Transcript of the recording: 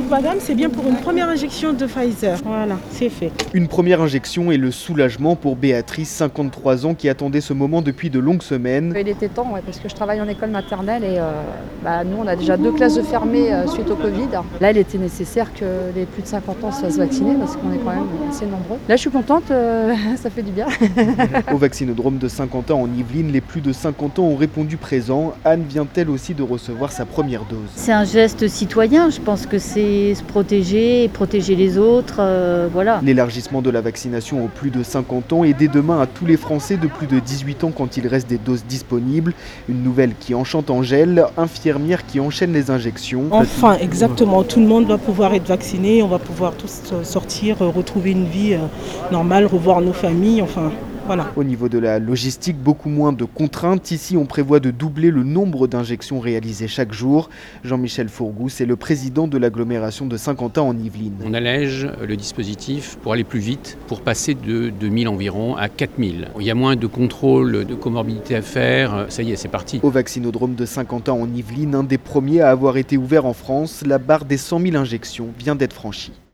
madame, c'est bien pour une première injection de Pfizer. Voilà, c'est fait. Une première injection et le soulagement pour Béatrice, 53 ans, qui attendait ce moment depuis de longues semaines. Il était temps, ouais, parce que je travaille en école maternelle et nous, on a déjà 2 classes de fermées suite au Covid. Là, il était nécessaire que les plus de 50 ans se fassent vacciner parce qu'on est quand même assez nombreux. Là, je suis contente, ça fait du bien. Au vaccinodrome de Saint-Quentin en Yvelines, les plus de 50 ans ont répondu présent. Anne vient elle aussi de recevoir sa première dose. C'est un geste citoyen, je pense que c'est se protéger et protéger les autres, voilà. L'élargissement de la vaccination aux plus de 50 ans et dès demain à tous les Français de plus de 18 ans quand il reste des doses disponibles. Une nouvelle qui enchante Angèle, infirmière qui enchaîne les injections. Enfin, exactement, tout le monde va pouvoir être vacciné, on va pouvoir tous sortir, retrouver une vie normale, revoir nos familles, enfin... Voilà. Au niveau de la logistique, beaucoup moins de contraintes. Ici, on prévoit de doubler le nombre d'injections réalisées chaque jour. Jean-Michel Fourgou, c'est le président de l'agglomération de Saint-Quentin en Yvelines. On allège le dispositif pour aller plus vite, pour passer de 2000 environ à 4000. Il y a moins de contrôle de comorbidité à faire. Ça y est, c'est parti. Au vaccinodrome de Saint-Quentin en Yvelines, un des premiers à avoir été ouvert en France, la barre des 100 000 injections vient d'être franchie.